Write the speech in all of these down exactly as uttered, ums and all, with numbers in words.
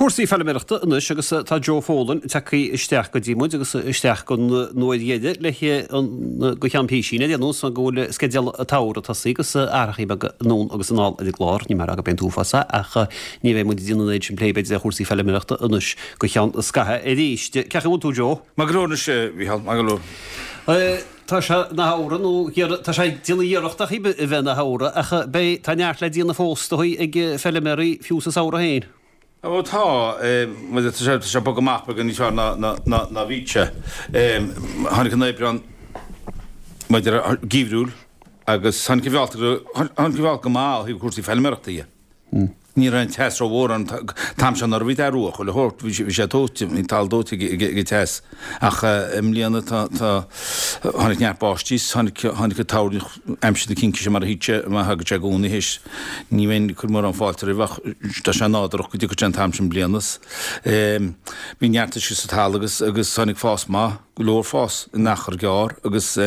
Cuasaí feilimireachta inis agus tá Joe Fólan takeí isteach go ddímuid agus isteach go nuaid dhéide le go chean píisiine dé nó san ggóil skedeal a táir atasí agus airchaí nó agus an áil a glár ní mar a ben túfasa ach ní bheith mu dtíanaid sin plébeid a cuasaí feilimireachta inis go chean scathe é ríiste cecha bú tú Joe? Maglóna sé bhí magló. Tá se na hára nó tá sé dína dhéireachta chi bheith na hára ach bé tá neart le díana fóstaí ag feilimirí fiúsa ára héin. Well, tá se bo amach gan ní na víse hánig an éibran maidir gíhrúil agus han bhil go má hí cuasí feilimireachtaí. Ní an test ó bhór an tam se ar bhí arúach le hort bhí sé tóti í taldóti test ach líana hánig neapbátís hánig táí aimse de cinci sem mar híte má hagad sé gúna his ní bhéin chu mar an fáiltar i bhah tá sé nádarach go dtí go tam sem blianas. Bhí neartta si sa tálagus agus hánig fás má go leor fás nachar geár agus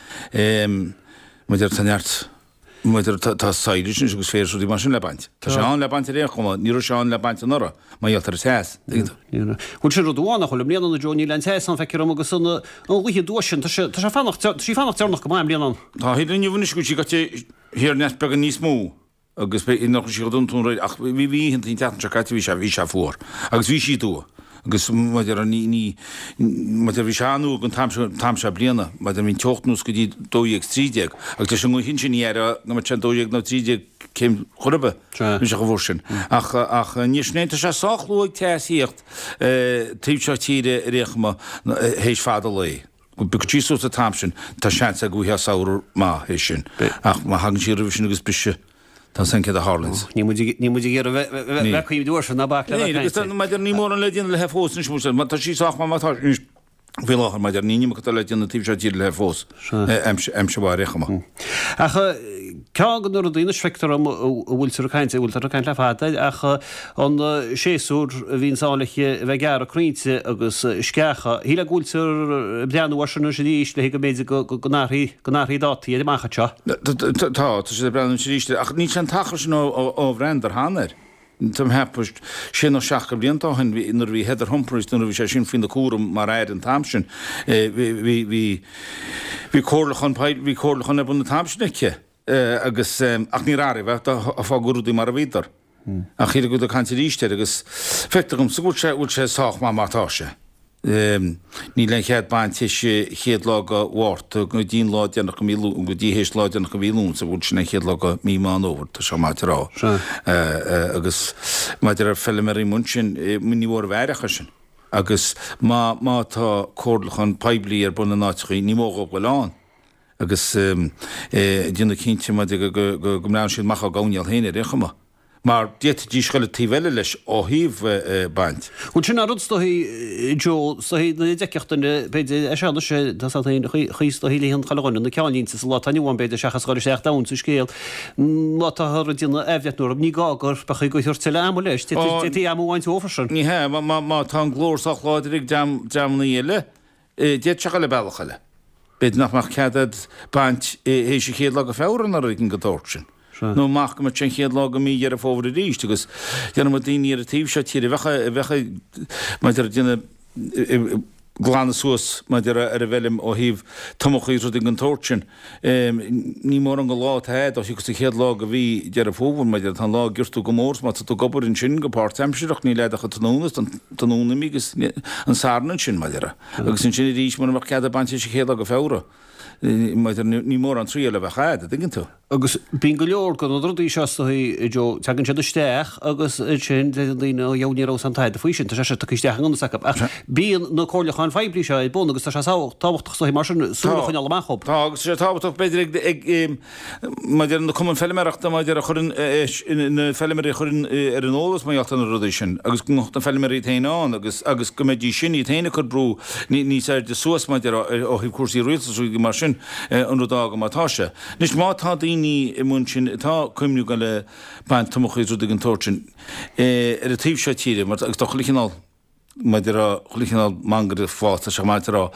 muidir taneart Muidir tá saoidir sin agus fér í mar sin lebaint. Tá sé an lebaint ré chuma, ní seán lebaint an nora, má dhéaltar teas. Bhil sé dúána chuil mlíanana na Johnny len teas an feicear agus an luí dúsin tá sí fannacht tearnach go máim blianan. Tá hí ní bhuiine go sí gatte hir net began níos mú agus be nach sí dún tún ach bhí hí hin tean se caiiti bhí se bhí se fuór. agus bhí sí tú. agus maidir an ní maidir bhí seanú an tam se bliana, maidir mín teochtnús go dtí dóíag trídeag, agus tá sin go hin sin éire na mar sin dóíag na trídeag céim chorbe hí se go bhór sin. Ach ach níos néanta se sáchlúigh teíocht tíb se tíre réchma hééis fáda lei. Go bu tíú a tam sin tá sean a gúthe saoir má hé sin. Ach má hagan sí rih sin agus bise. Tá san ce a Harlands. Ní mu gur bheitchaí dúir san na bach le. Maidir ní mór an le díana le he fós mú tá síách má mátá bhíáchar maidir ní go le díanana tíb se tíir le fós am se bhá réchama. Acha cegan nuair a dtíine sfeictar am bhfuiltar caiint bhfuiltar caiint le fáda acha an séúr hín sálache bheith gar a críte agus scecha. Híle gúiltar breanúhar sé díos le go méidir go náthí dátaí a maicha teo. Tá tá sé breanú síiste ach ní an tachar sin ó bhrendar hánair. Tam hepust sin seach go blianta hen inar bhí heidir humprist nu bhí sé sin fin de cuam mar éir an tamsin hí cólachan hí cólachan ebun na tamsinnice agus ach ní ráir bheith a fá gurúdaí mar a bhítar. A chiad go a cantir ríiste agus fetar gom sagúil sé bhúil sé sách má mátáise. Ní le chead baint sé chéad lá go bhhart go dín láideannach go míú go dtí hééis láideannach go bhíún sa bhúil sinna chéad lá go mí má óhar tá se máidirrá agus maidir ar feilimirí mun sin muní bhór bheirecha sin agus má tá códlachan peblií ar buna náitií ní móga bhfuilán agus duna cinnte go gomráin sin macha gáineal héine réchama. Mar diet dí schuile tíhile leis ó híomh baint. Bhil sin arúdstoí Jo hí na deceachtainna beidir e seanna sé chuíos hííon chaáin na ceáín sa lá tainehhain beidir sechas gáir seach dán sú scéal lá thar dína ehheitúm ní gágur ba chu go thuir til am leis tí amháint ófarsin. Ní he má tá glórsach láidir deamna eile déad se le bailchaile. Beidir nachach ceadad baint hé sé chéad le go féran ar gin go dóir sin. nó mach go sin chéad lá go mí ar a fóbhar a ríist agus deanna daoine ar a tíb se tíir bhecha bhecha maidir dine glána suas maidir ar a bhelim ó híh tomochaí ru an tóirsin. Ní mór an go lá head ó sigus chéad lá go bhí dear a fóbhar maidir tá lá gurtú go mórs má tú gobar in sin go pár temisiach ní leidecha tanúnas tanúna mígus an sánan sin maidire. agus sin sin ríis mar cead a baint sé chéad go féra. ní mór an tríile bheith chaad, dginn tú. Agus bín go leor go rudí seaí Jo tegann siad isteach agus sin lína dheoníró an taid a faoi sin, tá sé tuisteach an sa. Bíon na cóirleáin feblií se i bun agus tá táhachtach mar sin súlachain amachop. Tá agus sé táhaach beidir ag maidir na cuman fellimeachta maidir a churin na fellimeí churin ar an ólas maiachta na rudí sin, agus gocht an fellimeí taán agus agus go méidí sin í taine chu brú ní sé de suas maidir ó híh cuasí ruúí mar sin an rudá go mátáise. Nis má tá daoine i mun sin tá cuimniú go le baint tomochaí rud an tóirsin ar a tíb se tíre, mar agus tá cholichinál maidir a cholichinál mangar fáta se maidirrá.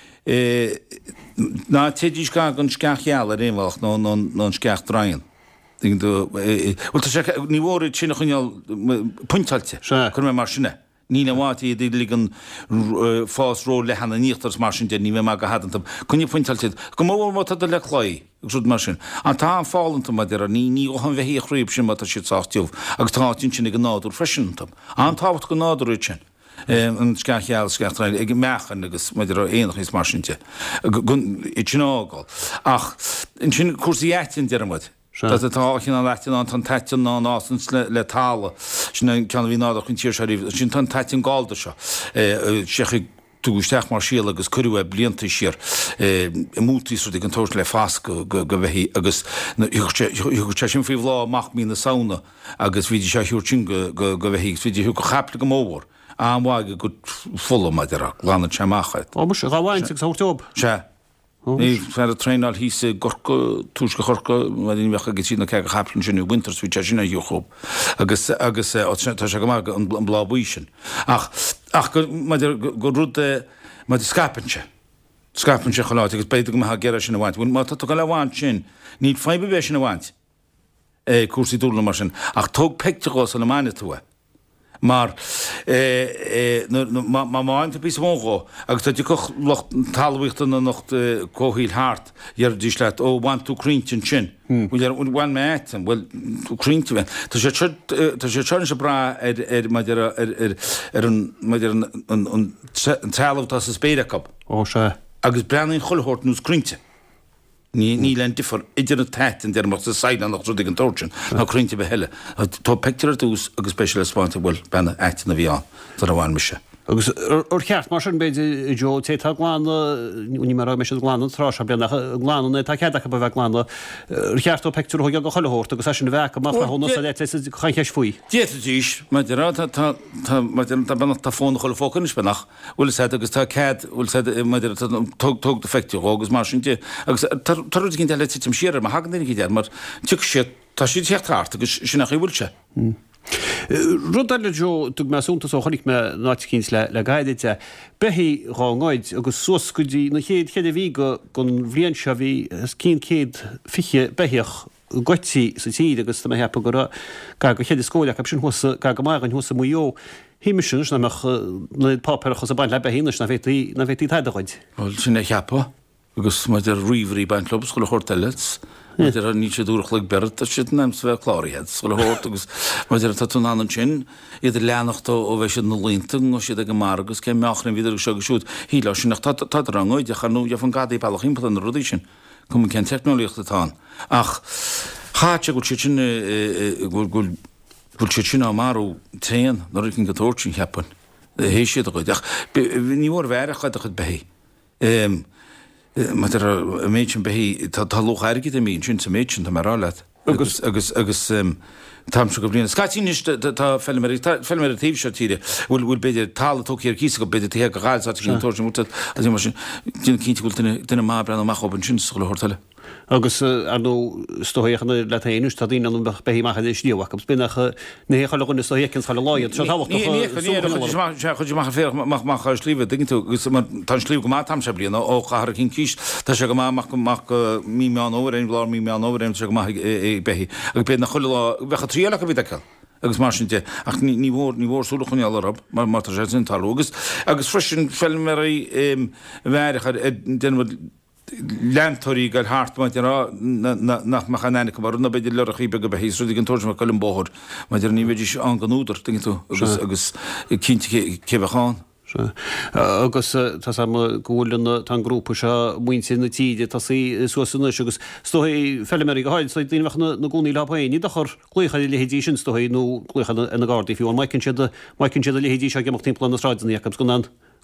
Ná tédís ga an sceach eall a réimhach nó an sceach drain. ní bhór sinna chuineal puintalte chun mé mar sinna. Ní le bhátaí d ligan fás ró le hena níochttas mar sin de ní me go hadantam. Chn puintalte go mór má a le chláí rud mar sin. An tá an fálanta me ar ní ní óhan bheith chríomh sin mata si sátíomh, agus tátín sin go náú freisintam. An táhat go náú sin. an scacheal scatrail ag mechan agus meidir éonachis mar sinte. I tnágáil. Ach, in sin cuasaíhaitin dearmid. Dat het al geen aanleiding aan tan tatjen aan asens le talen. Sin kan wie nader kun tier sharif. Sin tan tatjen galde sha. Eh zeg toegesteg maar schiel agus kurwe bliante schier. Eh multi so de kantoor le fast go go we agus ik chashin fi vla macht mi in de sauna agus wie die shahurchin go go we wie die ook gaplik moor. Aan wagen goed volle met der landen chamachet. Oh, moest je gaan zich zo op. Ja. Ní fer a trein al hís gorca túsca chorca marín bhecha go tína ce chaplan sinú winters bhí sinna dúchob agus agus tá se go mar an blábí sin. Ach ach go rud má scapanse. Scapanse choláid agus beidir go ha geire sin bhaint. Bhfuil má tá go le bhaint sin, ní feibe bheith sin bhaint cuasí dúla mar sin. Ach tóg pecteás an amine tú. Maar ma maand op is mongo. Als dat je toch nog talwichten nog kohil hard. Je die slaat oh want to cringe chin. Wil je one met en wel to cringe ben. Dus je chut dus je challenge bra er er maar er er er een maar een een een taal of dat is beter kop. Oh sure. Als brand in golhoort nu cringe. Ní ní len differ idir tatin der mar side an nach rudigen torchen na krinte be helle to picture tos agus special responsible ben act na via for one mission agus or cheart mar be jo te tá glán uní mar me glán tra be nach glán na tá cheach be glán cheart to picture ho go chohort agus sin ve má hon chan cheis fuoi. Dieis me tá ben tá fón cholle fócan is benach ul se agus tá cad ul se tog tog de fekti agus mar sin agus tar ginn le tim sire ma hagan í mar tu sé tá si techt agus sin nach bhúlse. Rudaile jo tu meúnta ó chonig me nákins le le gaiide behí rááid agus soscudí na chéad chéad a bhí go gon bhríon se bhí cín céad fiche behiach goití sa tíad agus tá hepa go ga go chéad scóile ab sin thusa ga go mar an thusa muo híimiisiúns na na páperchas a bain le behínas na bhéí na bhétí taideáid. Bhil sinna cheappa agus me der riverí bain clubs go hortellets. Maar er niet zo doorgelijk bert, dat je het neemt wel klaar hebt. Zo hoort dus, maar er dat toen aan een chin, ieder lenig to of je een linting, als je de gemargus, kan je achterin weer zo geschoot. Hier als je nog dat dat rang uit, je gaat nu je van gaat die pal geen plan rodischen. Kom ik geen technologie te aan. Ach, gaat je goed zitten, goed goed goed zitten aan Maru teen, dat ik in het oortje hebben. Heel shit goed. Ach, niet meer werk gaat het bij. Ehm Maar er een beetje bij dat hallo eigenlijk de mensen een beetje te maralat agus agus agus tam zo geblien skatin is dat filmer filmer T V shotire wil wil bij de taal toch hier kiezen op bij de heer geraad zat je toch moet als je maar je kind wil ten ten maar dan mag op een chin school hotel. Agus anú stohéchan le tainús tá dín an behí mar is díoach agus binach né chaún sto hécinn chaá láiad se chuid mar fé mar slíh ding tú gus tan slíh go má tam se blianana ó chahar cinn kís tá se go máach goach mí meán óin blá mí meán óim se go behí agus be nach chuile bhecha tríach a bhí ceil. Agus mar sinte ach ní bhór ní bhór súla chun earab mar mar sé talúgus agus frisin filmmerí bheidir den Landtorí gal hart ma nach mechanine mar na beidir le chi be be hís gin to me kallm bóhor, ma er ní veidir an ganúder ding tú agus agus kind kebeán. Agus tá sam ggólan tan grúpa se muin sin na tíide tá sí suasúna agus stoi fellimerí go háid dín na gúní lepaí, ní chur glucha lehédí sin stoi nó glucha na gádaí fiú maicinn siad maicinn siad lehédí se gemach timppla na ráidna agus gonn.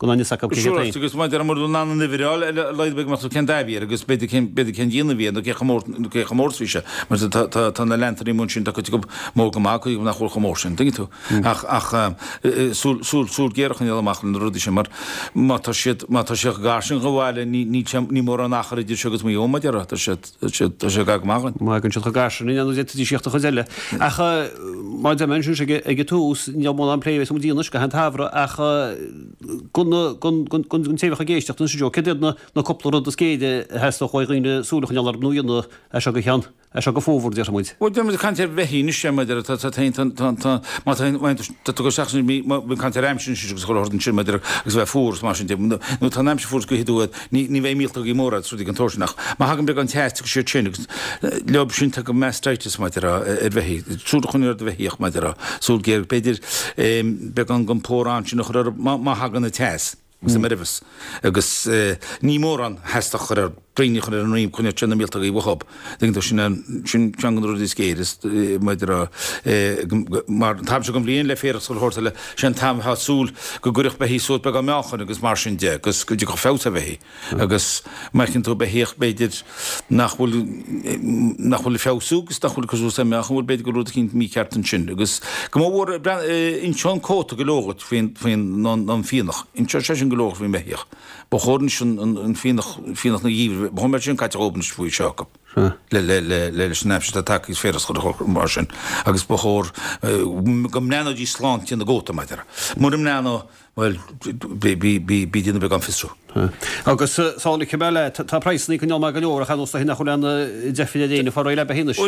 Gus mai er mar an nivirál leidbe mat ken daví agus be be ken dine vi ke ke gemórsvise mar tan na lenterí mun sin go mó gomak nach cho gemórsin ding tú ach ach súl súl gechen machen rudise mar mat mat se garsin goáile ní ní mór an nach idir segus mé om er se ga machen. Ma gunn se garsin an dí secht gezelle. Ach má de men ige tús mó an plé som díne go han havre ach gun gun téfach géisteach an jo ke na na kopla a scéide he choirine súlachan ar nuúna a se go chean. a se go fóhúr de muid. Well, dem kan er vehi ni sem der ta ta ta ma ta go sagt mi kan er amsin sig go horden sem der gus va furs ma dem no ta namse furs go hidu ni ni ve mil gi mora so di kan tor nach ma hagen be fantastic shit chin lob shin ta go mastitis ma der et vehi so do khun der vehi ma der so ger beder be gan gan por an noch ma hagen the test was mervis agus ní mór an heach chu bríine chu an riim chunne tena mílta í bhab. Ding sin sin teangan rudí scéiris meidir mar tam se go bblion le féras go hortile sin tam ha súl go gurich be hí sót be go meachan agus mar sin de, agus go go féta bheith agus mecinn tú behéoch beidir nachhfuil nachhfuil féúgus nachhfuil cosú sem meachan bhfuil beidir go rud cinn mí ceartan sin agus go mór in seán cóta go lógat faoin an fianach in sin geloof wie mij hier. Begonnen schon een vier na jaar. Begon met een kaartje open voor je schokken. Le le le le snapshot attack is verder goed marschen. Agus behoor gom nano die slant in de gote met er. Moet hem nano wel be be be be die began fisso. Agus sála cebile tá preisní go neá go leor a chaústa hinna chuleanna defidéine fá le be hinna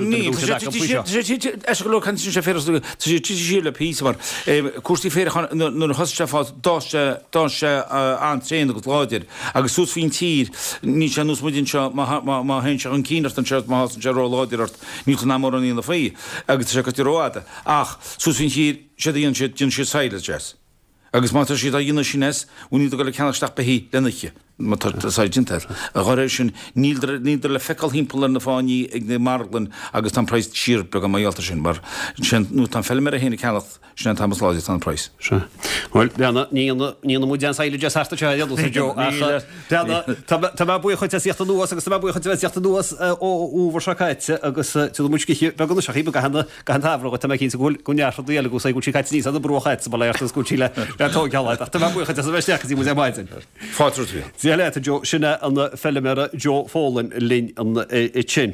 go can sé fé síle pí mar cuastí fé nu hoste fá dá se antréna go láidir agus sús hín tír ní se nús mudinn se má hen se an cíart an seit má se rá láidirt ní ná mar an ína fé agus se go tíráda ach sús hín tír sé díon sé dín sé saile jazz. Agus má sé a dhéine sinnes úní go le ceannasteach be hí lenaiche sáidinter. A choéis sin níidir níidir le feáil hímpel na fáí ag na marlan agus tan preis tír be go maialta sin mar sin nú tan fellmar a héna ceach sin Thomas láidir tan preis. Well beanna níana mú dean saile deasta te Jo Tá bu chuid síochtta nuas agus bu chuid síochtta nuas ó úhar seáite agus tú mucichi be gona seí go hena gan táhra go tá cinn gúil gonear déala go go caiit níos a brochaid sa leir scoúile tógeáid. Tá bu chuid a bheitsteachí mu maidin. Fáú. Zéile Jo sinna an fellimara Jo Fólan lin an chin.